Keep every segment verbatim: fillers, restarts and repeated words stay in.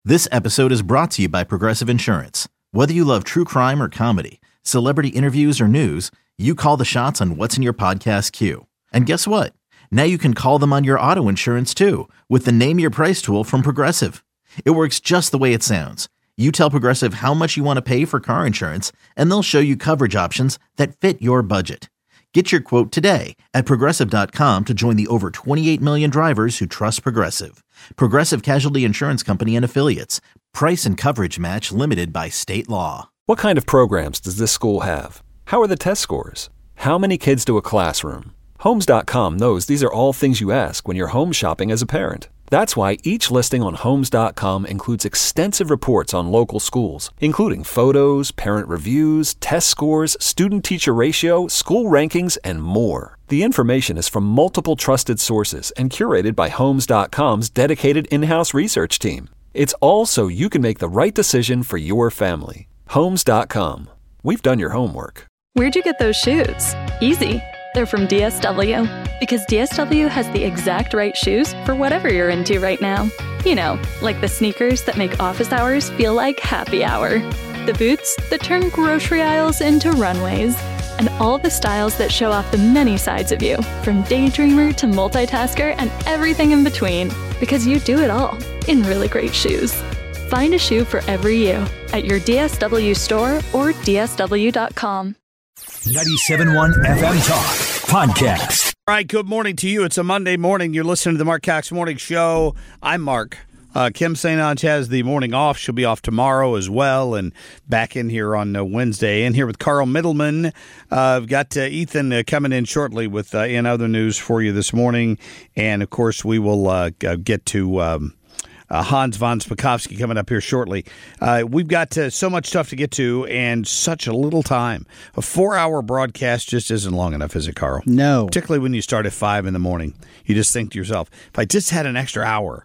This episode is brought to you by Progressive Insurance. Whether you love true crime or comedy, celebrity interviews or news, you call the shots on what's in your podcast queue. And guess what? Now you can call them on your auto insurance too with the Name Your Price tool from Progressive. It works just the way it sounds. You tell Progressive how much you want to pay for car insurance, and they'll show you coverage options that fit your budget. Get your quote today at Progressive dot com to join the over twenty-eight million drivers who trust Progressive. Progressive Casualty Insurance Company and Affiliates. Price and coverage match limited by state law. What kind of programs does this school have? How are the test scores? How many kids to a classroom? Homes dot com knows these are all things you ask when you're home shopping as a parent. That's why each listing on Homes dot com includes extensive reports on local schools, including photos, parent reviews, test scores, student-teacher ratio, school rankings, and more. The information is from multiple trusted sources and curated by Homes dot com's dedicated in-house research team. It's all so you can make the right decision for your family. Homes dot com. We've done your homework. Where'd you get those shoes? Easy. They're from D S W. Because D S W has the exact right shoes for whatever you're into right now. You know, like the sneakers that make office hours feel like happy hour. The boots that turn grocery aisles into runways. And all the styles that show off the many sides of you, from daydreamer to multitasker and everything in between. Because you do it all in really great shoes. Find a shoe for every you at your D S W store or D S W dot com. ninety-seven point one F M Talk Podcast. All right, good morning to you. It's a Monday morning. You're listening to the Mark Cox Morning Show. I'm Mark. Uh, Kim Saint Onge has the morning off. She'll be off tomorrow as well, and back in here on uh, Wednesday. In here with Carl Middleman. Uh, I've got uh, Ethan uh, coming in shortly with uh, in other news for you this morning. And, of course, we will uh, get to um, uh, Hans von Spakovsky coming up here shortly. Uh, we've got uh, so much stuff to get to and such a little time. A four-hour broadcast just isn't long enough, is it, Carl? No. Particularly when you start at five in the morning. You just think to yourself, if I just had an extra hour.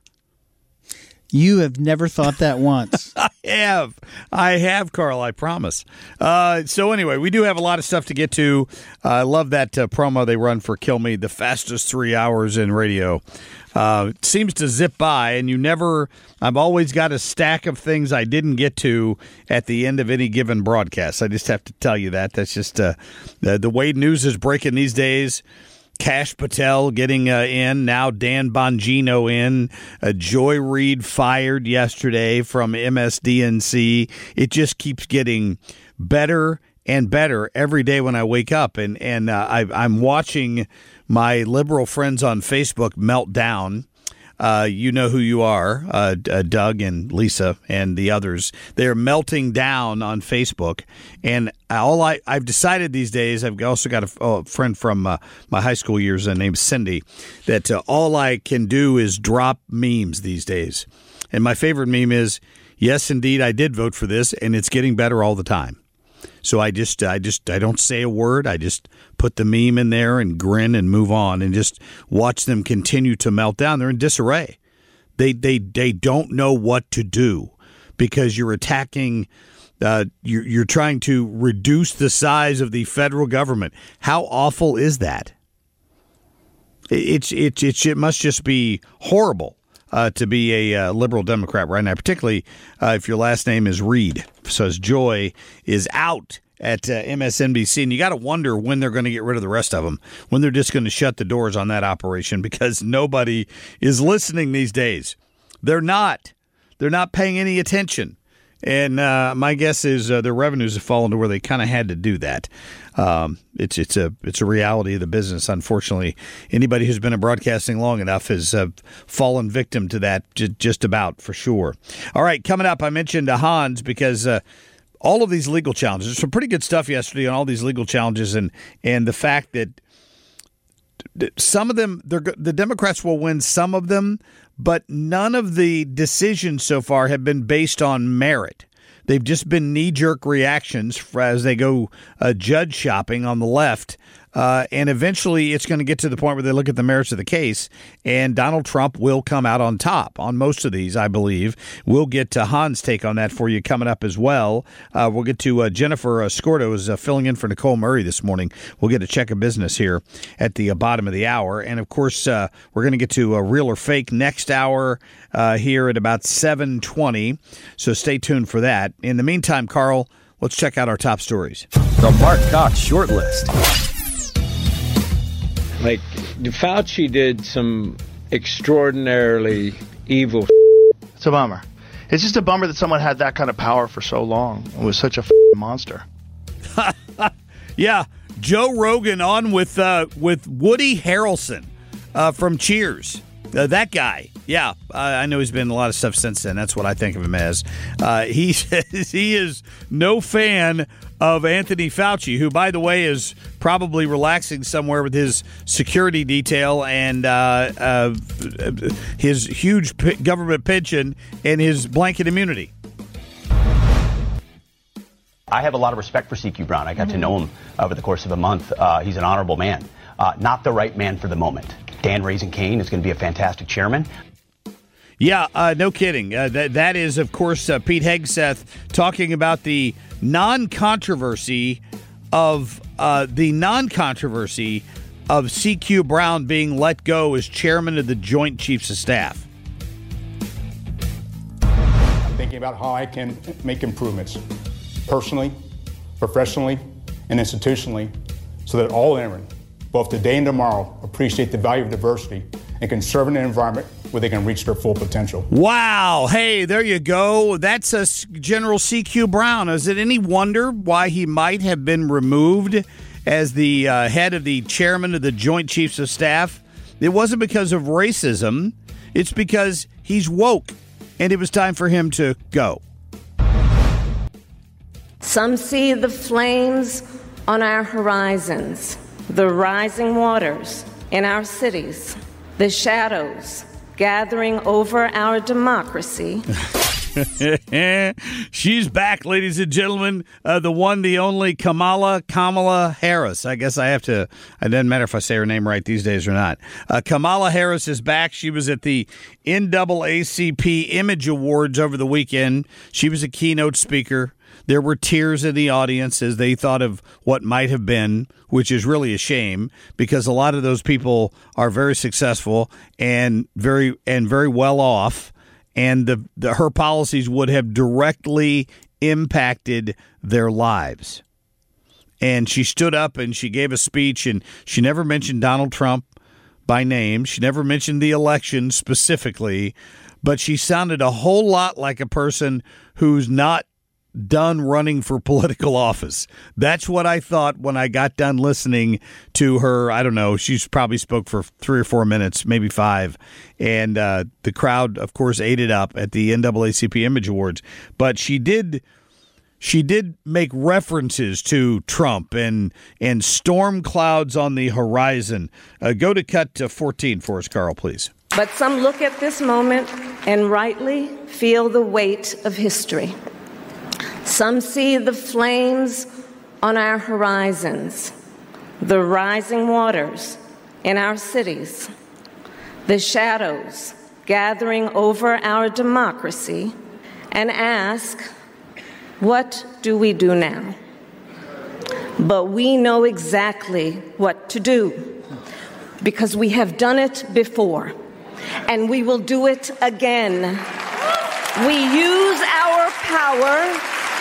You have never thought that once. I have. I have, Carl, I promise. Uh, so anyway, we do have a lot of stuff to get to. Uh, I love that uh, promo they run for Kill Me, the fastest three hours in radio. Uh, it seems to zip by, and you never, I've always got a stack of things I didn't get to at the end of any given broadcast. I just have to tell you that. That's just uh, the, the way news is breaking these days. Kash Patel getting uh, in, now Dan Bongino in, uh, Joy Reid fired yesterday from M S D N C. It just keeps getting better and better every day when I wake up, and, and uh, I, I'm watching my liberal friends on Facebook melt down. Uh, you know who you are, uh, uh, Doug and Lisa and the others. They're melting down on Facebook, and all I, I've decided these days, I've also got a, a friend from uh, my high school years uh, named Cindy, that uh, all I can do is drop memes these days. And my favorite meme is, yes, indeed, I did vote for this, and it's getting better all the time. So I just, I just, I don't say a word. I just put the meme in there and grin and move on and just watch them continue to melt down. They're in disarray. They, they, they don't know what to do because you're attacking. Uh, you're, you're trying to reduce the size of the federal government. How awful is that? It's, it's, it's it must just be horrible. Uh, to be a uh, liberal Democrat right now, particularly uh, if your last name is Reid. So as Joy is out at uh, M S N B C, and you got to wonder when they're going to get rid of the rest of them, when they're just going to shut the doors on that operation because nobody is listening these days. They're not. They're not paying any attention. And uh, my guess is uh, their revenues have fallen to where they kind of had to do that. Um, it's it's a it's a reality of the business. Unfortunately, anybody who's been in broadcasting long enough has uh, fallen victim to that, j- just about for sure. All right, coming up, I mentioned uh, Hans because uh, all of these legal challenges. There's some pretty good stuff yesterday on all these legal challenges, and and the fact that some of them, they're, the Democrats will win some of them, but none of the decisions so far have been based on merit. They've just been knee-jerk reactions as they go uh, judge shopping on the left Uh, and eventually it's going to get to the point where they look at the merits of the case, and Donald Trump will come out on top on most of these, I believe. We'll get to Hans' take on that for you coming up as well. Uh, we'll get to uh, Jennifer uh, Scordo is uh, filling in for Nicole Murray this morning. We'll get a check of business here at the uh, bottom of the hour. And, of course, uh, we're going to get to uh, Real or Fake next hour uh, here at about seven twenty. So stay tuned for that. In the meantime, Carl, let's check out our top stories. The Mark Cox Short List. Like, Fauci did some extraordinarily evil. It's a bummer. It's just a bummer that someone had that kind of power for so long. It was such a monster. Yeah, Joe Rogan on with uh, with Woody Harrelson uh, from Cheers. Uh, that guy. Yeah, uh, I know he's been in a lot of stuff since then. That's what I think of him as. Uh, he says he is no fan of Anthony Fauci, who, by the way, is probably relaxing somewhere with his security detail and uh, uh, his huge p- government pension and his blanket immunity. I have a lot of respect for C Q Brown. I got to know him over the course of a month. Uh, he's an honorable man. Uh, not the right man for the moment. Dan Raising Cane is going to be a fantastic chairman. Yeah, uh, no kidding. Uh, that that is, of course, uh, Pete Hegseth talking about the non-controversy of uh, the non-controversy of C Q Brown being let go as chairman of the Joint Chiefs of Staff. I'm thinking about how I can make improvements personally, professionally, and institutionally so that all airmen, both today and tomorrow, appreciate the value of diversity and can serve in an environment where they can reach their full potential. Wow. Hey, there you go. That's a General C Q Brown. Is it any wonder why he might have been removed as the uh, head of the chairman of the Joint Chiefs of Staff? It wasn't because of racism. It's because he's woke, and it was time for him to go. Some see the flames on our horizons, the rising waters in our cities, the shadows gathering over our democracy. She's back, ladies and gentlemen. Uh, the one, the only Kamala, Kamala Harris. I guess I have to, it doesn't matter if I say her name right these days or not. Uh, Kamala Harris is back. She was at the N double A C P Image Awards over the weekend. She was a keynote speaker. There were tears in the audience as they thought of what might have been, which is really a shame because a lot of those people are very successful and very and very well off, and the, the her policies would have directly impacted their lives. And she stood up and she gave a speech, and she never mentioned Donald Trump by name. She never mentioned the election specifically, but she sounded a whole lot like a person who's not done running for political office. That's what I thought when I got done listening to her. I don't know. She's probably spoke for three or four minutes, maybe five. And uh, the crowd, of course, ate it up at the N double A C P Image Awards. But she did she did make references to Trump and and storm clouds on the horizon. Uh, go to cut to fourteen for us, Carl, please. But some look at this moment and rightly feel the weight of history. Some see the flames on our horizons, the rising waters in our cities, the shadows gathering over our democracy, and ask, what do we do now? But we know exactly what to do because we have done it before, and we will do it again. We use our power.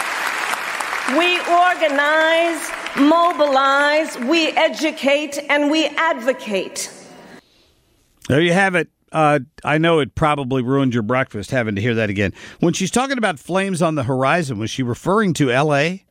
We organize, mobilize, we educate, and we advocate. There you have it. Uh, I know it probably ruined your breakfast having to hear that again. When she's talking about flames on the horizon, was she referring to L A?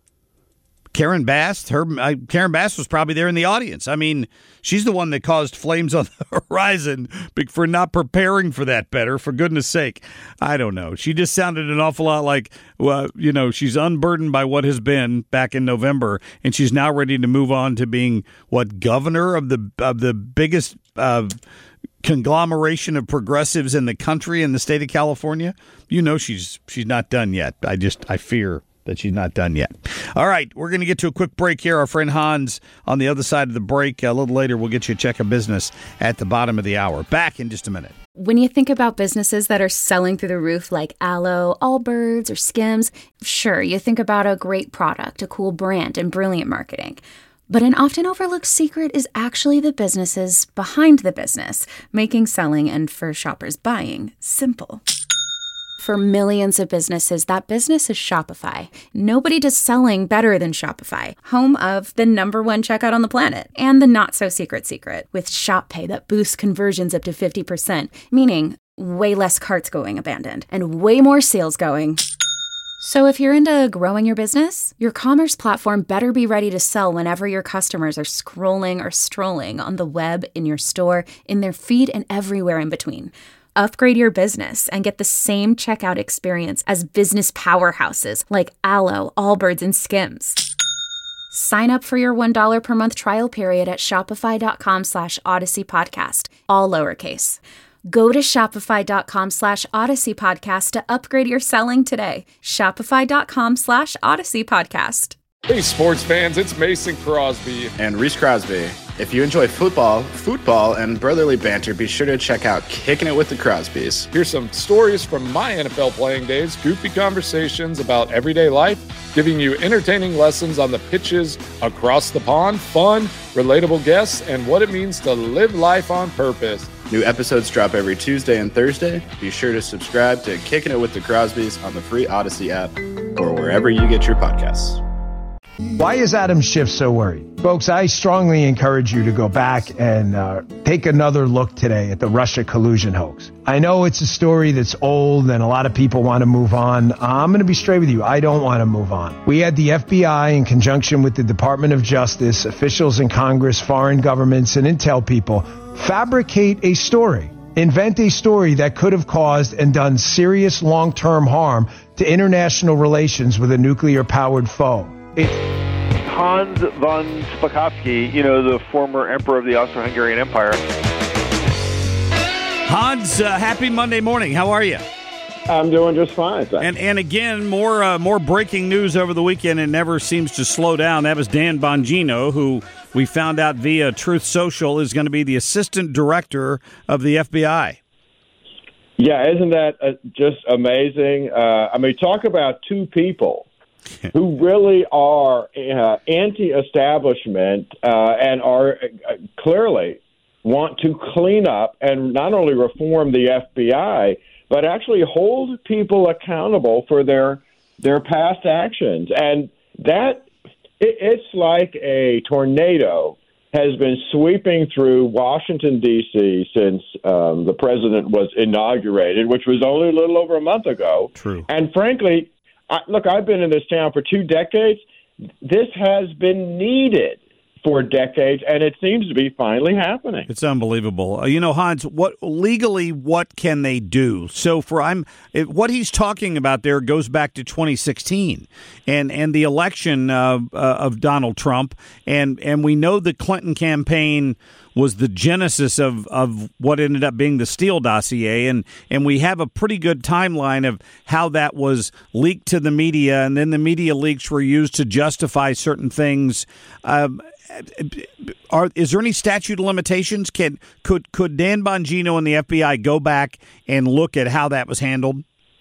Karen Bass? Her, uh, Karen Bass was probably there in the audience. I mean, she's the one that caused flames on the horizon for not preparing for that better, for goodness sake. I don't know. She just sounded an awful lot like, well, you know, she's unburdened by what has been back in November, and she's now ready to move on to being, what, governor of the of the biggest uh, conglomeration of progressives in the country, in the state of California. You know she's she's not done yet. I just, I fear. that she's not done yet. All right, we're going to get to a quick break here. Our friend Hans on the other side of the break. A little later, we'll get you a check of business at the bottom of the hour. Back in just a minute. When you think about businesses that are selling through the roof like Aloe, Allbirds, or Skims, sure, you think about a great product, a cool brand, and brilliant marketing. But an often overlooked secret is actually the businesses behind the business, making selling and, for shoppers, buying simple. For millions of businesses, that business is Shopify. Nobody does selling better than Shopify, home of the number one checkout on the planet, and the not-so-secret secret, with Shop Pay that boosts conversions up to fifty percent, meaning way less carts going abandoned, and way more sales going. So if you're into growing your business, your commerce platform better be ready to sell whenever your customers are scrolling or strolling on the web, in your store, in their feed, and everywhere in between. Upgrade your business and get the same checkout experience as business powerhouses like Aloe, Allbirds, and Skims. Sign up for your one dollar per month trial period at shopify.com slash Odyssey Podcast, all lowercase. Go to shopify.com slash Odyssey Podcast to upgrade your selling today. Shopify.com slash Odyssey Podcast. Hey, sports fans, it's Mason Crosby. And Reese Crosby. If you enjoy football, football, and brotherly banter, be sure to check out Kicking It with the Crosbys. Here's some stories from my N F L playing days, goofy conversations about everyday life, giving you entertaining lessons on the pitches across the pond, fun, relatable guests, and what it means to live life on purpose. New episodes drop every Tuesday and Thursday. Be sure to subscribe to Kicking It with the Crosbys on the free Odyssey app or wherever you get your podcasts. Why is Adam Schiff so worried? Folks, I strongly encourage you to go back and uh, take another look today at the Russia collusion hoax. I know it's a story that's old and a lot of people want to move on. I'm going to be straight with you. I don't want to move on. We had the F B I in conjunction with the Department of Justice, officials in Congress, foreign governments, and intel people fabricate a story, invent a story that could have caused and done serious long-term harm to international relations with a nuclear-powered foe. It's Hans von Spakovsky, you know, the former emperor of the Austro-Hungarian Empire. Hans, uh, happy Monday morning. How are you? I'm doing just fine. Thanks. And and again, more uh, more breaking news over the weekend. It never seems to slow down. That was Dan Bongino, who we found out via Truth Social is going to be the assistant director of the F B I. Yeah, isn't that uh, just amazing? Uh, I mean, talk about two people who really are uh, anti-establishment uh, and are uh, clearly want to clean up and not only reform the F B I, but actually hold people accountable for their their past actions. And that it, it's like a tornado has been sweeping through Washington, D C since um, the president was inaugurated, which was only a little over a month ago. True. And frankly, I, look, I've been in this town for two decades. This has been needed for decades, and it seems to be finally happening. It's unbelievable. Uh, you know, Hans, what legally, what can they do? So for I'm it, what he's talking about there goes back to twenty sixteen and and the election uh, uh, of Donald Trump, and and we know the Clinton campaign was the genesis of, of what ended up being the Steele dossier, and and we have a pretty good timeline of how that was leaked to the media, and then the media leaks were used to justify certain things. Um, Are, is there any statute of limitations? Can could could Dan Bongino and the F B I go back and look at how that was handled?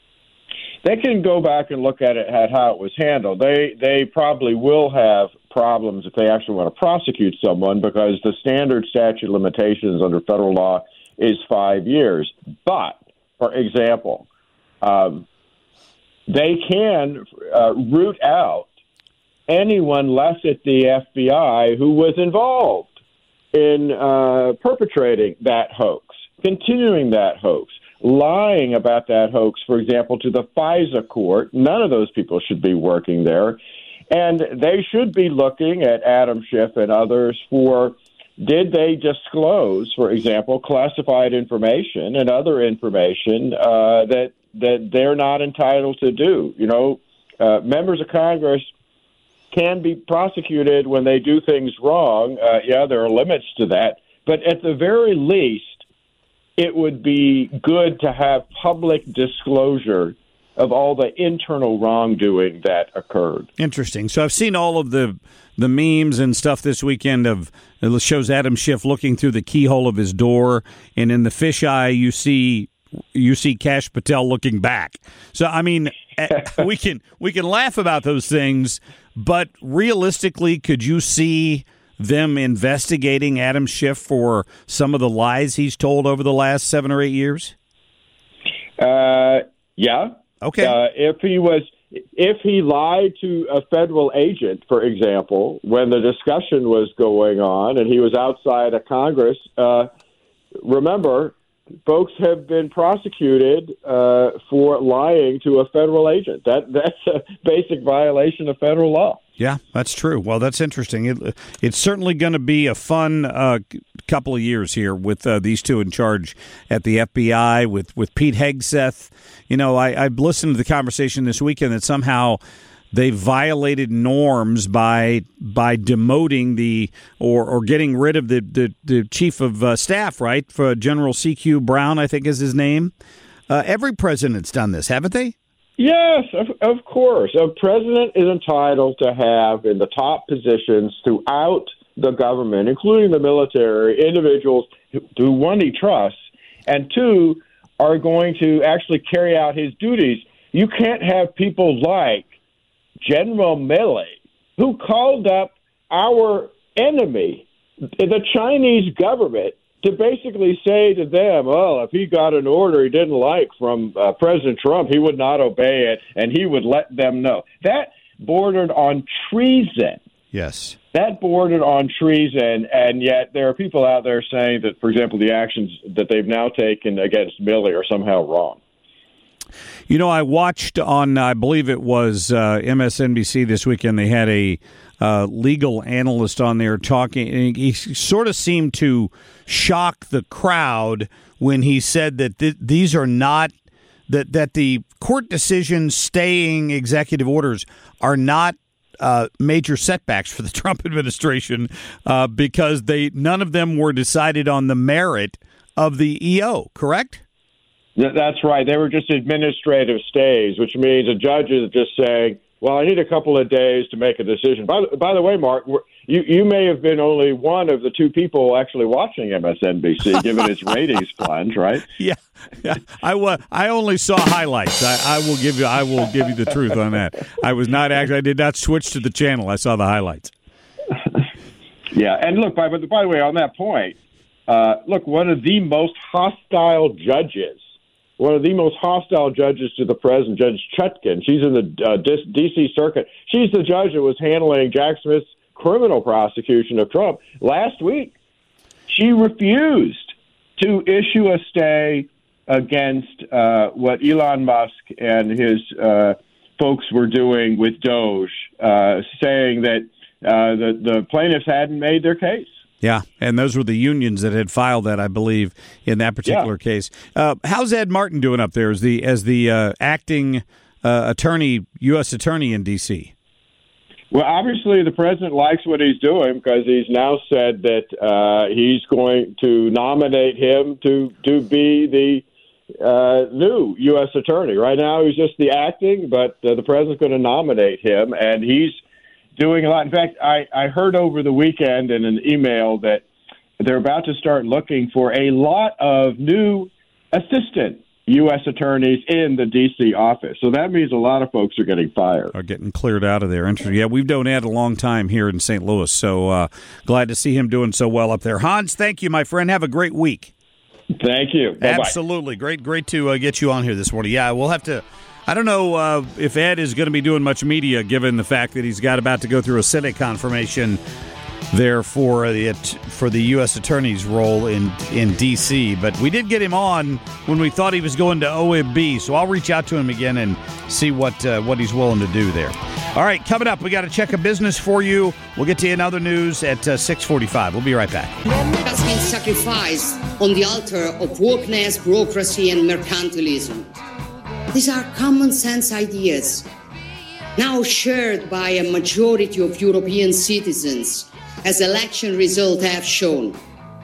They can go back and look at it at how it was handled. They they probably will have problems if they actually want to prosecute someone because the standard statute of limitations under federal law is five years. But for example, um, they can uh, root out anyone left at the F B I who was involved in uh, perpetrating that hoax, continuing that hoax, lying about that hoax, for example, to the FISA court. None of those people should be working there. And they should be looking at Adam Schiff and others for, did they disclose, for example, classified information and other information uh, that, that they're not entitled to do? You know, uh, members of Congress can be prosecuted when they do things wrong. Uh, yeah, there are limits to that. But at the very least, it would be good to have public disclosure of all the internal wrongdoing that occurred. Interesting. So I've seen all of the the memes and stuff this weekend of it shows Adam Schiff looking through the keyhole of his door, and in the fisheye you see you see Kash Patel looking back. So I mean, we can we can laugh about those things, but realistically, could you see them investigating Adam Schiff for some of the lies he's told over the last seven or eight years? Uh, yeah. Okay. Uh, if he was, if he lied to a federal agent, for example, when the discussion was going on and he was outside of Congress, uh, remember, folks have been prosecuted uh, for lying to a federal agent. That that's a basic violation of federal law. Yeah, that's true. Well, that's interesting. It, it's certainly going to be a fun uh, couple of years here with uh, these two in charge at the F B I, with, with Pete Hegseth. You know, I, I've listened to the conversation this weekend that somehow they violated norms by by demoting the or, or getting rid of the, the, the chief of uh, staff, right? For General C Q Brown, I think is his name. Uh, every president's done this, haven't they? Yes, of, of course. A president is entitled to have in the top positions throughout the government, including the military, individuals who, one, he trusts, and two, are going to actually carry out his duties. You can't have people like General Milley, who called up our enemy, the Chinese government, to basically say to them, well, if he got an order he didn't like from uh, President Trump, he would not obey it, and he would let them know. That bordered on treason. Yes. That bordered on treason, and yet there are people out there saying that, for example, the actions that they've now taken against Milley are somehow wrong. You know, I watched on, I believe it was uh, M S N B C this weekend, they had a uh, legal analyst on there talking, and he sort of seemed to shock the crowd when he said that th- these are not, that, that the court decisions staying executive orders are not uh, major setbacks for the Trump administration uh, because they none of them were decided on the merit of the E O, correct? That's right. They were just administrative stays, which means a judge is just saying, well, I need a couple of days to make a decision. By, by the way, Mark, you, you may have been only one of the two people actually watching M S N B C, given its ratings plunge, right? Yeah, yeah. I, wa- I only saw highlights. I, I will give you I will give you the truth on that. I was not actually I did not switch to the channel. I saw the highlights. Yeah, and look, by, by the way, on that point, uh, look, one of the most hostile judges. One of the most hostile judges to the president, Judge Chutkan. She's in the uh, D C Circuit. She's the judge that was handling Jack Smith's criminal prosecution of Trump. Last week, she refused to issue a stay against uh, what Elon Musk and his uh, folks were doing with Doge, uh, saying that uh, the, the plaintiffs hadn't made their case. Yeah, and those were the unions that had filed that, I believe, in that particular yeah. case. Uh, how's Ed Martin doing up there as the as the uh, acting uh, attorney, U S attorney in D C? Well, obviously, the president likes what he's doing because he's now said that uh, he's going to nominate him to to be the uh, new U S attorney. Right now, he's just the acting, but uh, the president's going to nominate him, and he's doing a lot. In fact, I, I heard over the weekend in an email that they're about to start looking for a lot of new assistant U S attorneys in the D C office. So that means a lot of folks are getting fired. Are getting cleared out of there. Interesting. Yeah, we've known Ed a long time here in Saint Louis, so uh, glad to see him doing so well up there. Hans, thank you, my friend. Have a great week. Thank you. Bye-bye. Absolutely. Great, great to uh, get you on here this morning. Yeah, we'll have to... I don't know uh, if Ed is going to be doing much media, given the fact that he's got about to go through a Senate confirmation there for the for the U S attorney's role in in D C. But we did get him on when we thought he was going to O M B, so I'll reach out to him again and see what uh, what he's willing to do there. All right, coming up, we got to check a business for you. We'll get to you in other news at uh, six forty-five. We'll be right back. Has been sacrificed on the altar of wokeness, bureaucracy, and mercantilism. These are common sense ideas, now shared by a majority of European citizens, as election results have shown.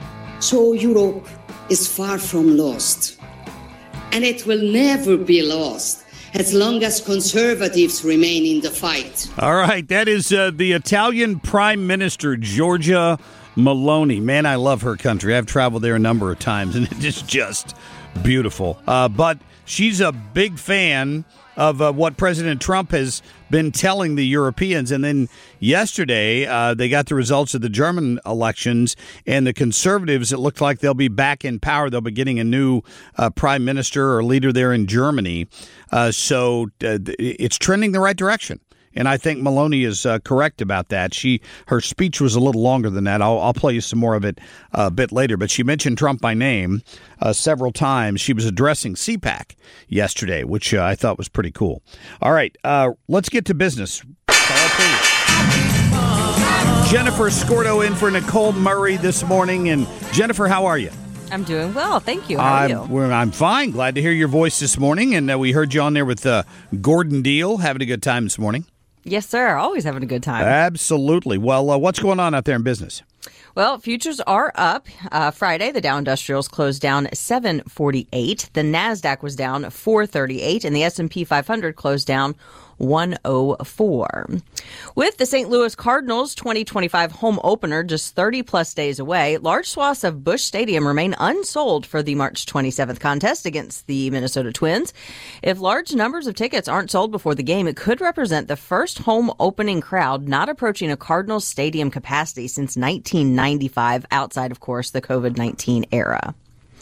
So Europe is far from lost, and it will never be lost as long as conservatives remain in the fight. All right, that is uh, the Italian Prime Minister, Giorgia Meloni. Man, I love her country. I've traveled there a number of times, and it is just beautiful. Uh, but she's a big fan of uh, what President Trump has been telling the Europeans. And then yesterday, uh, they got the results of the German elections, and the conservatives, it looked like they'll be back in power. They'll be getting a new uh, prime minister or leader there in Germany. Uh, so uh, it's trending the right direction. And I think Meloni is uh, correct about that. She her speech was a little longer than that. I'll, I'll play you some more of it uh, a bit later. But she mentioned Trump by name uh, several times. She was addressing C PAC yesterday, which uh, I thought was pretty cool. All right, uh, let's get to business. Jennifer Scordo in for Nicole Murray this morning. And Jennifer, how are you? I'm doing well, thank you. How are I'm, you? Well, I'm fine. Glad to hear your voice this morning. And uh, we heard you on there with uh, Gordon Deal, having a good time this morning. Yes, sir. Always having a good time. Absolutely. Well, uh, what's going on out there in business? Well, futures are up. Uh, Friday, the Dow Industrials closed down seven forty-eight. The NASDAQ was down four thirty-eight, and the S and P five hundred closed down one oh four. With the Saint Louis Cardinals' twenty twenty-five home opener just thirty plus days away, large swaths of Busch Stadium remain unsold for the March twenty-seventh contest against the Minnesota Twins. If large numbers of tickets aren't sold before the game, it could represent the first home opening crowd not approaching a Cardinals stadium capacity since nineteen ninety-five, outside, of course, the COVID nineteen era.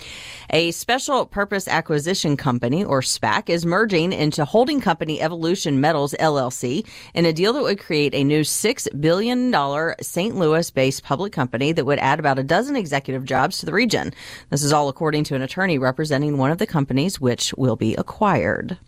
A special purpose acquisition company, or SPAC, is merging into holding company Evolution Metals, L L C, in a deal that would create a new six billion dollars Saint Louis-based public company that would add about a dozen executive jobs to the region. This is all according to an attorney representing one of the companies which will be acquired.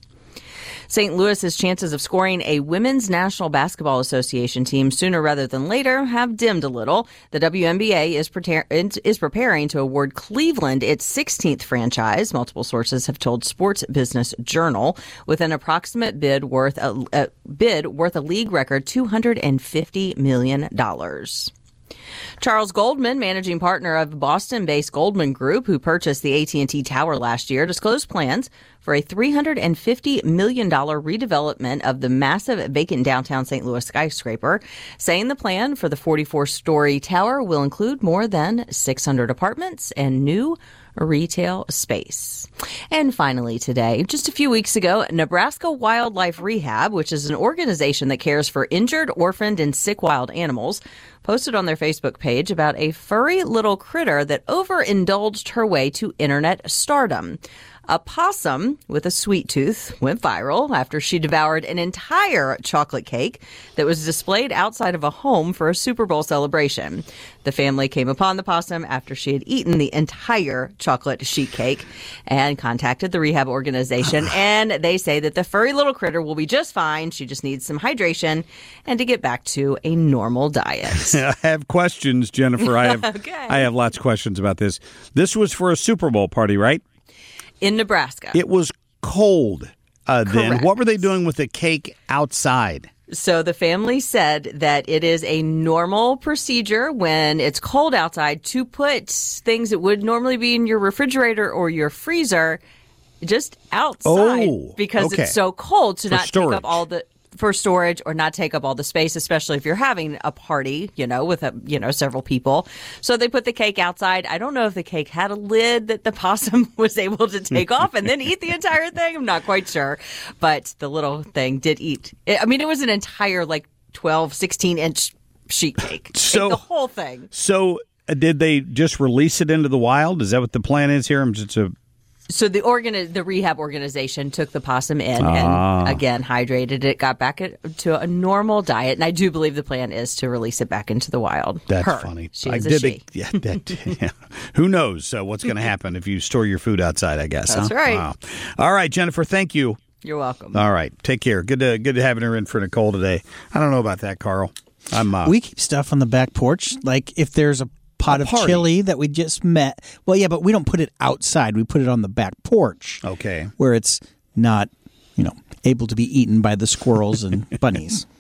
Saint Louis's chances of scoring a Women's National Basketball Association team sooner rather than later have dimmed a little. The W N B A is, pre- is preparing to award Cleveland its sixteenth franchise, multiple sources have told Sports Business Journal, with an approximate bid worth a, a bid worth a league record two hundred fifty million dollars. Charles Goldman, managing partner of Boston-based Goldman Group, who purchased the A T and T Tower last year, disclosed plans for a three hundred fifty million dollars redevelopment of the massive vacant downtown Saint Louis skyscraper, saying the plan for the forty-four story tower will include more than six hundred apartments and new retail space. And finally today, just a few weeks ago, Nebraska Wildlife Rehab, which is an organization that cares for injured, orphaned, and sick wild animals, posted on their Facebook page about a furry little critter that overindulged her way to internet stardom. A possum with a sweet tooth went viral after she devoured an entire chocolate cake that was displayed outside of a home for a Super Bowl celebration. The family came upon the possum after she had eaten the entire chocolate sheet cake and contacted the rehab organization. And they say that the furry little critter will be just fine. She just needs some hydration and to get back to a normal diet. I have questions, Jennifer. I have, okay. I have lots of questions about this. This was for a Super Bowl party, right? In Nebraska. It was cold uh, then. What were they doing with the cake outside? So the family said that it is a normal procedure when it's cold outside to put things that would normally be in your refrigerator or your freezer just outside oh, because okay. it's so cold to For not storage. take up all the for storage or not take up all the space, especially if you're having a party, you know, with a, you know, several people. So they put the cake outside. I don't know if the cake had a lid that the possum was able to take off and then eat the entire thing. I'm not quite sure. But the little thing did eat. I mean, it was an entire like twelve, sixteen inch sheet cake. So like, the whole thing. So uh, did they just release it into the wild? Is that what the plan is here? I'm just a So the organi- the rehab organization took the possum in Ah. and, again, hydrated it, got back it, to a normal diet. And I do believe the plan is to release it back into the wild. That's Her. funny. She I is a did she. it- yeah, that, yeah. Who knows uh, what's going to happen if you store your food outside, I guess. That's huh? right. Wow. All right, Jennifer, thank you. You're welcome. All right, take care. Good to, good to having her in for Nicole today. I don't know about that, Carl. I'm. Uh, we keep stuff on the back porch. Like if there's a pot A of party. chili that we just met. Well, yeah, but we don't put it outside. We put it on the back porch. Okay. Where it's not, you know, able to be eaten by the squirrels and bunnies.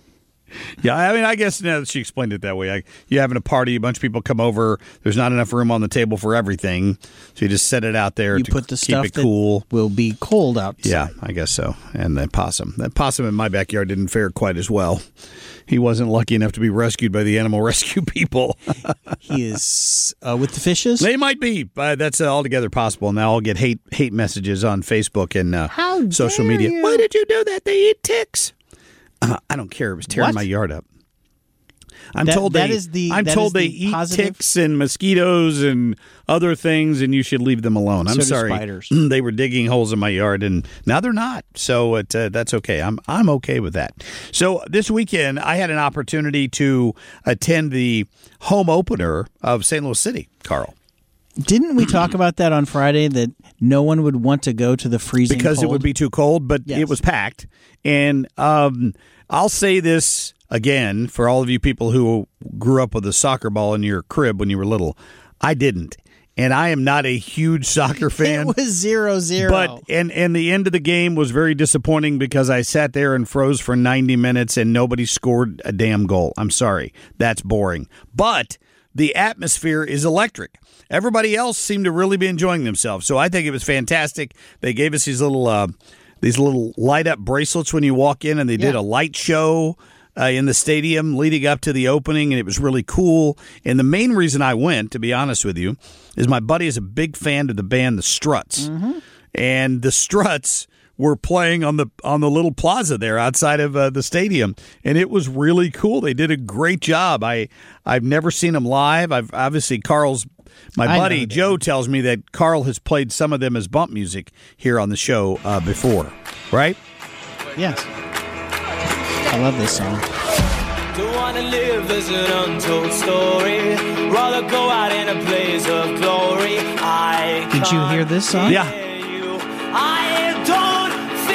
Yeah, I mean, I guess now that she explained it that way, I, you're having a party, a bunch of people come over, there's not enough room on the table for everything, so you just set it out there You to put the keep stuff it cool. that will be cold outside. Yeah, I guess so. And the possum. That possum in my backyard didn't fare quite as well. He wasn't lucky enough to be rescued by the animal rescue people. He is uh, with the fishes? They might be. Uh, that's uh, altogether possible. Now I'll get hate hate messages on Facebook and uh, How social dare media. you. Why did you do that? They eat ticks. Uh, I don't care. It was tearing What? my yard up. I'm That- told that they. is the- I'm that told is they the eat positive- ticks and mosquitoes and other things, and you should leave them alone. I'm So do sorry. spiders. They were digging holes in my yard, and now they're not. So it, uh, that's okay. I'm I'm okay with that. So this weekend, I had an opportunity to attend the home opener of Saint Louis City, Carl. Didn't we talk about that on Friday, that no one would want to go to the freezing because cold? it would be too cold, but Yes. it was packed. And um, I'll say this again for all of you people who grew up with a soccer ball in your crib when you were little. I didn't. And I am not a huge soccer fan. It was zero zero. But and, and the end of the game was very disappointing because I sat there and froze for ninety minutes and nobody scored a damn goal. I'm sorry. That's boring. But the atmosphere is electric. Everybody else seemed to really be enjoying themselves. So I think it was fantastic. They gave us these little uh, these little light up bracelets when you walk in, and they did Yeah. a light show uh, in the stadium leading up to the opening, and it was really cool. And the main reason I went, to be honest with you, is my buddy is a big fan of the band The Struts. Mm-hmm. And the Struts were playing on the on the little plaza there outside of uh, the stadium, and it was really cool. They did a great job. I I've never seen them live. I've obviously Carl's my I know buddy who they Joe tells me that Carl has played some of them as bump music here on the show uh, before, right? Yes. I love this song. Don't wanna live as an untold story. Rather go out in a blaze of glory. I Did you hear this song? Yeah. I don't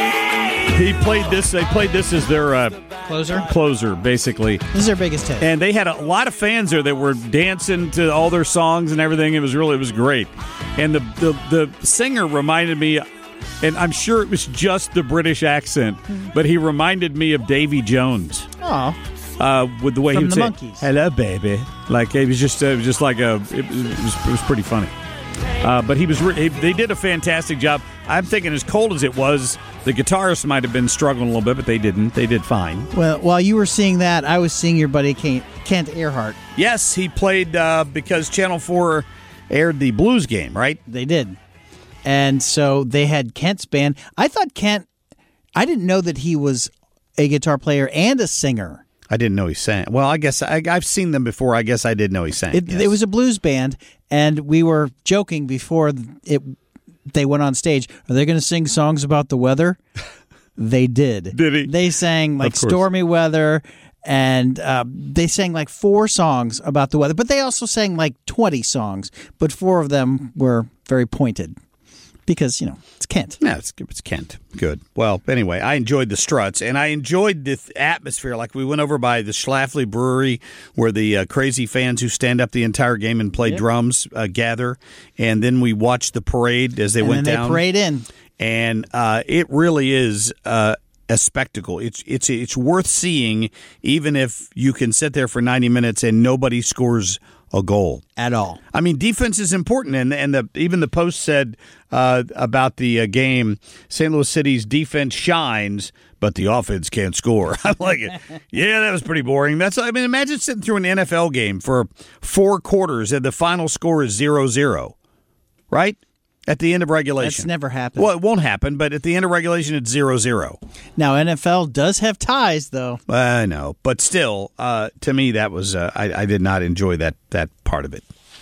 think He played this. They played this as their uh, Closer? closer, basically. This is their biggest hit. And they had a lot of fans there that were dancing to all their songs and everything. It was really, it was great. And the the, the singer reminded me, and I'm sure it was just the British accent, but he reminded me of Davy Jones. Oh. Uh, with the way From he would the say, Monkees. "Hello, baby," like it was just, uh, it was just like a, it, was, it was, it was pretty funny. Uh, but he was, re- he, they did a fantastic job. I'm thinking, as cold as it was, the guitarist might have been struggling a little bit, but they didn't. They did fine. Well, while you were seeing that, I was seeing your buddy Kent, Kent Earhart. Yes, he played uh, because Channel four aired the Blues game, right? They did. And so they had Kent's band. I thought Kent, I didn't know that he was a guitar player and a singer. I didn't know he sang. Well, I guess I, I've seen them before. I guess I did know he sang. It, yes. it was a blues band, and we were joking before it. They went on stage. Are they going to sing songs about the weather? They did. Did he? They sang like Of course. stormy weather, and uh, they sang like four songs about the weather. But they also sang like twenty songs. But four of them were very pointed because you know it's Kent. Yeah, it's, it's Kent. Good. Well, anyway, I enjoyed the Struts, and I enjoyed the th- atmosphere. Like, we went over by the Schlafly Brewery, where the uh, crazy fans who stand up the entire game and play Yep. drums uh, gather, and then we watched the parade as they and went then down. they parade in. And uh, it really is uh, a spectacle. It's it's it's worth seeing, even if you can sit there for ninety minutes and nobody scores a goal at all. I mean, defense is important, and and the even the Post said uh, about the uh, game, Saint Louis City's defense shines, but the offense can't score. I like it. Yeah, that was pretty boring. That's I mean, imagine sitting through an N F L game for four quarters and the final score is zero zero, right? At the end of regulation. That's never happened. Well, it won't happen, but at the end of regulation, it's zero zero. Now N F L does have ties, though. I know, but still, uh, to me, that was uh, I, I did not enjoy that that part of it.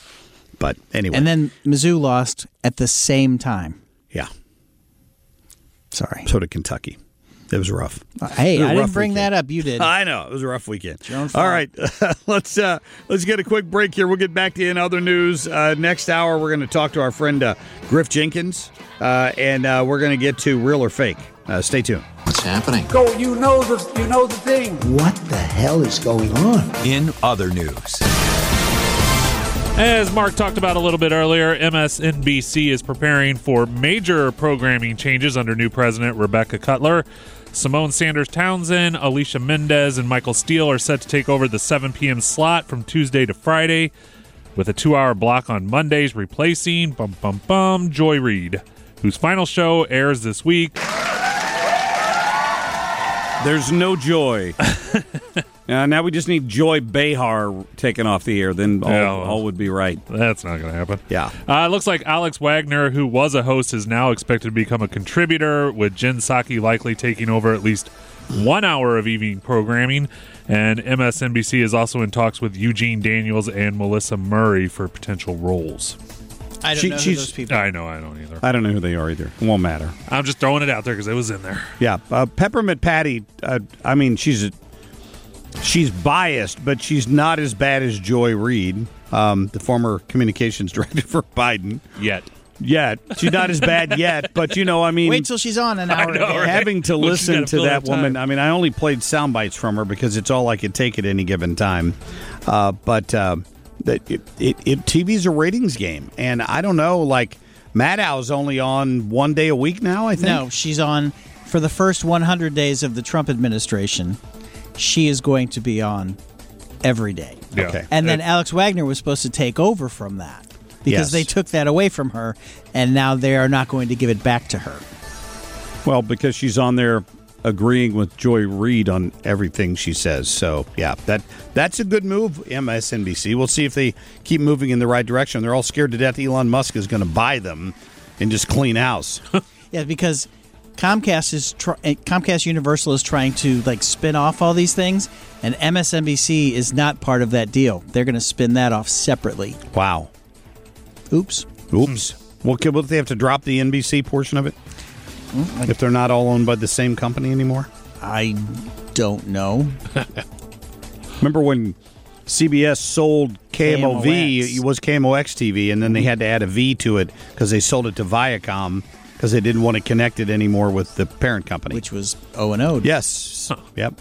But anyway, And then Mizzou lost at the same time. yeah, sorry. So did Kentucky. It was rough. Uh, hey, It was a I didn't rough bring weekend. that up. You did. I know it was a rough weekend. Your own fault. All right, let's uh, let's get a quick break here. We'll get back to you in other news. Uh, next hour, we're going to talk to our friend uh, Griff Jenkins, uh, and uh, we're going to get to real or fake. Uh, stay tuned. What's happening? Go, you know the you know the thing. What the hell is going on? In other news. As Mark talked about a little bit earlier, M S N B C is preparing for major programming changes under new president Rebecca Cutler. Simone Sanders Townsend, Alicia Mendez, and Michael Steele are set to take over the seven p.m. slot from Tuesday to Friday, with a two-hour block on Mondays replacing bum bum bum Joy Reid, whose final show airs this week. There's no Joy. uh, now we just need Joy Behar taken off the air. Then all, Yeah, well, all would be right. That's not going to happen. Yeah. Uh, it looks like Alex Wagner, who was a host, is now expected to become a contributor, with Jen Psaki likely taking over at least one hour of evening programming. And M S N B C is also in talks with Eugene Daniels and Melissa Murray for potential roles. I don't She- know who she's- those people are. I know, I don't either. I don't know who they are either. It won't matter. I'm just throwing it out there because it was in there. Yeah, uh, Peppermint Patty. Uh, I mean, she's a, she's biased, but she's not as bad as Joy Reid, um, the former communications director for Biden. Yet, yet she's not as bad yet. But you know, I mean, Wait till she's on an hour. know, ago. right? having to Well, she's listen gotta to fill that that woman. time. I mean, I only played sound bites from her because it's all I could take at any given time. Uh, but uh, that it, it, it T V's a ratings game, and I don't know, like. Maddow's only on one day a week now, I think. No, she's on for the first one hundred days of the Trump administration. She is going to be on every day. Yeah. Okay. And then Uh, Alex Wagner was supposed to take over from that because Yes. they took that away from her, and now they are not going to give it back to her. Well, because she's on there agreeing with Joy Reid on everything she says. So, yeah, that that's a good move, M S N B C. We'll see if they keep moving in the right direction. They're all scared to death Elon Musk is going to buy them and just clean house. Yeah, because Comcast is tr- Comcast Universal is trying to like spin off all these things, and M S N B C is not part of that deal. They're going to spin that off separately. Wow. Oops. Oops. Well, could- will they have to drop the N B C portion of it? If they're not all owned by the same company anymore? I don't know. Remember when C B S sold K M O V? K M O X. It was K M O X T V, and then they had to add a V to it because they sold it to Viacom because they didn't want to connect it anymore with the parent company. Which was O and O. Yes. Yep.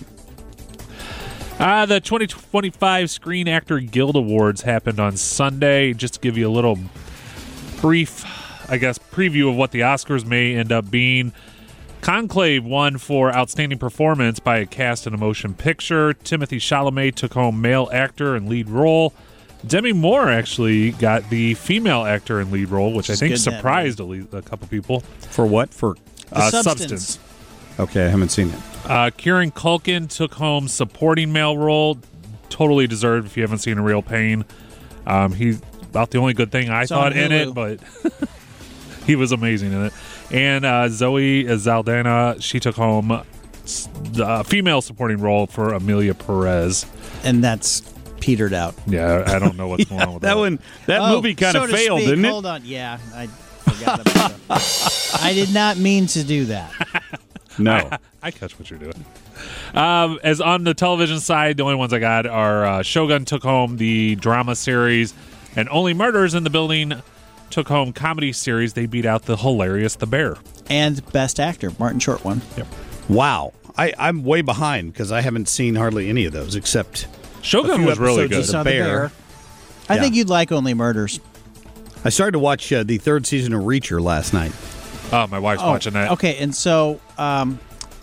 Uh, the twenty twenty-five Screen Actor Guild Awards happened on Sunday. Just to give you a little brief, I guess, preview of what the Oscars may end up being. Conclave won for Outstanding Performance by a Cast in a Motion Picture. Timothée Chalamet took home Male Actor and Lead Role. Demi Moore actually got the Female Actor and Lead Role, which She's I think good in that surprised a, le- a couple people. For what? For Uh, Substance. Substance. Okay, I haven't seen it. Uh, Kieran Culkin took home Supporting Male Role. Totally deserved if you haven't seen A Real Pain. Um, he's about the only good thing I It's thought on in it, Hulu. but he was amazing in it. And uh, Zoe Saldana, she took home the female supporting role for Amelia Perez. And that's petered out. Yeah, I don't know what's going on with that. That one, that Oh, movie kind so of to failed, speak. didn't it? Hold on. Yeah, I forgot about that. I did not mean to do that. No. I catch what you're doing. Um, as on the television side, the only ones I got are uh, Shogun took home the drama series, and Only Murders in the Building took home comedy series. They beat out the hilarious The Bear. And Best Actor, Martin Short won. Yep. Wow. I, I'm way behind because I haven't seen hardly any of those except a Shogun few was really episodes good. of Saw The The Bear. Bear. I Yeah. think you'd like Only Murders. I started to watch uh, the third season of Reacher last night. Oh, my wife's Oh, watching that. Okay, and so um,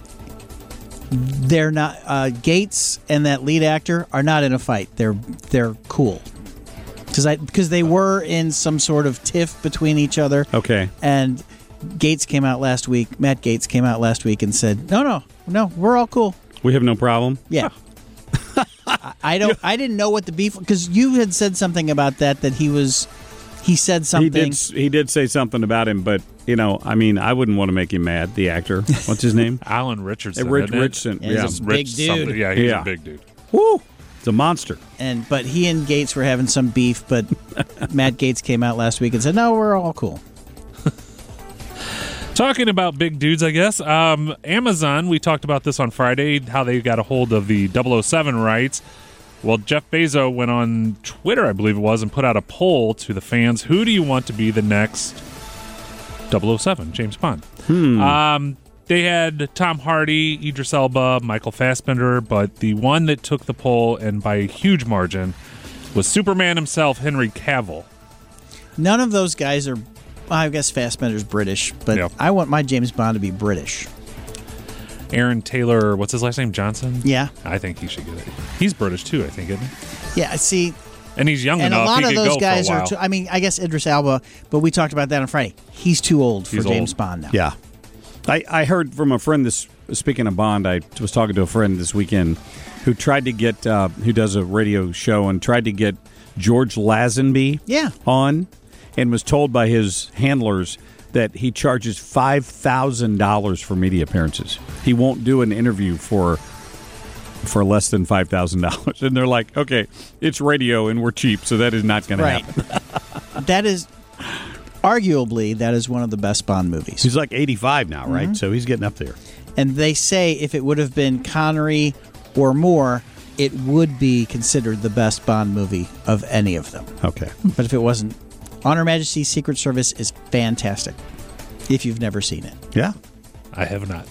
they're not uh, Gates and that lead actor are not in a fight. They're they're cool because I because they were in some sort of tiff between each other. Okay. And Gates came out last week. Matt Gates came out last week and said, "No, no, no, we're all cool." We have no problem. Yeah. I, I don't. I didn't know what the beef because you had said something about that that he was. He said something. He did. He did say something about him, but you know, I mean, I wouldn't want to make him mad. The actor, what's his name? Alan Richardson. Hey, Rich, isn't it? Richardson. Yeah, he's Yeah, a big Rich dude. something. Yeah, he's Yeah. a big dude. Woo! It's a monster. And but he and Gates were having some beef, but Matt Gates came out last week and said, "No, we're all cool." Talking about big dudes, I guess. Um, Amazon, we talked about this on Friday, how they got a hold of the double oh seven rights. Well, Jeff Bezos went on Twitter, I believe it was, and put out a poll to the fans. Who do you want to be the next double oh seven, James Bond? Hmm. Um, they had Tom Hardy, Idris Elba, Michael Fassbender, but the one that took the poll, and by a huge margin, was Superman himself, Henry Cavill. None of those guys are. Well, I guess Fassbender's British, but Yeah. I want my James Bond to be British. Aaron Taylor, what's his last name? Johnson? Yeah. I think he should get it. He's British too, I think, isn't he? Yeah, see. And he's young and enough. a lot he of could those go guys for a are. while. Too, I mean, I guess Idris Elba, but we talked about that on Friday. He's too old for He's James old. Bond now. Yeah. I, I heard from a friend this, speaking of Bond, I was talking to a friend this weekend who tried to get, uh, who does a radio show and tried to get George Lazenby yeah. on and was told by his handlers that he charges five thousand dollars for media appearances. He won't do an interview for for less than five thousand dollars. And they're like, okay, it's radio and we're cheap, so that is not going Right. to happen. That is, arguably, that is one of the best Bond movies. He's like eighty-five now, right? Mhm. So he's getting up there. And they say if it would have been Connery or Moore, it would be considered the best Bond movie of any of them. Okay. But if it wasn't, On Her Majesty's Secret Service is fantastic if you've never seen it. Yeah. I have not.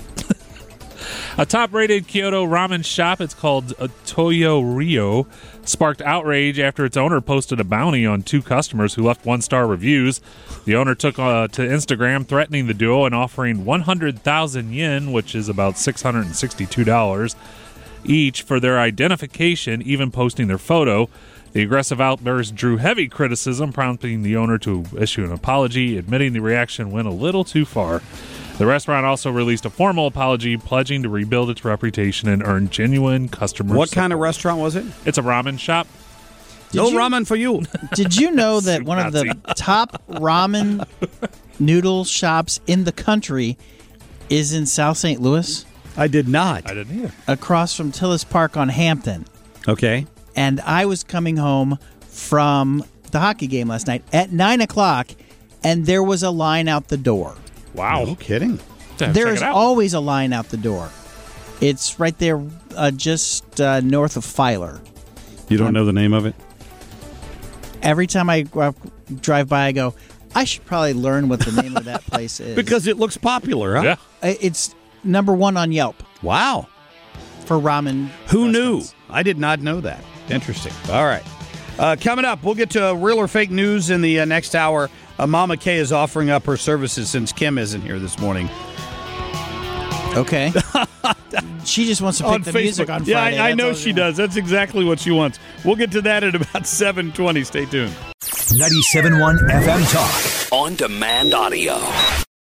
A top-rated Kyoto ramen shop, it's called uh, Toyo Rio, sparked outrage after its owner posted a bounty on two customers who left one-star reviews. The owner took uh, to Instagram threatening the duo and offering one hundred thousand yen, which is about six hundred sixty-two dollars, each for their identification, even posting their photo. The aggressive outburst drew heavy criticism, prompting the owner to issue an apology, admitting the reaction went a little too far. The restaurant also released a formal apology, pledging to rebuild its reputation and earn genuine customer What support. kind of restaurant was it? It's a ramen shop. No you- ramen for you. Did you know that one of the top ramen noodle shops in the country is in South Saint Louis? I did not. I didn't either. Across from Tillis Park on Hampton. Okay. And I was coming home from the hockey game last night at nine o'clock, and there was a line out the door. Wow. No kidding. There is always a line out the door. It's right there uh, just uh, north of Filer. You don't know the name of it? Every time I uh, drive by, I go, I should probably learn what the name of that place is. Because it looks popular, huh? Yeah. Uh, It's number one on Yelp Wow. for ramen. Who restaurants. knew? I did not know that. Interesting. All right. Uh, coming up, we'll get to uh, real or fake news in the uh, next hour. Uh, Mama Kay is offering up her services since Kim isn't here this morning. Okay. She just wants to pick On the Facebook. music on yeah, Friday. I, I That's know all she does. That's exactly what she wants. We'll get to that at about seven twenty. Stay tuned. ninety-seven point one F M Talk. On demand audio.